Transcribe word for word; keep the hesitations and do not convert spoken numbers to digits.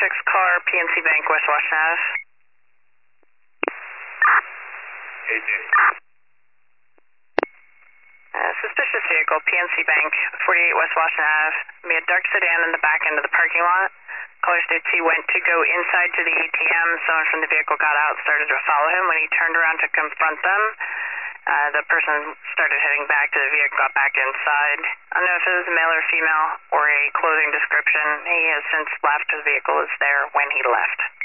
six car, P N C Bank, West Washington Ave. A J. Uh, suspicious vehicle, P N C Bank, forty-eight West Washington Ave. Be a dark sedan in the back end of the parking lot. Caller states he went to go inside to the A T M. Someone from the vehicle got out, started to follow him. When he turned around to confront them, uh, the person started heading back to the vehicle, got back inside. I don't know if it was a male or female or a clothing description. He has since left. The vehicle is there when he left.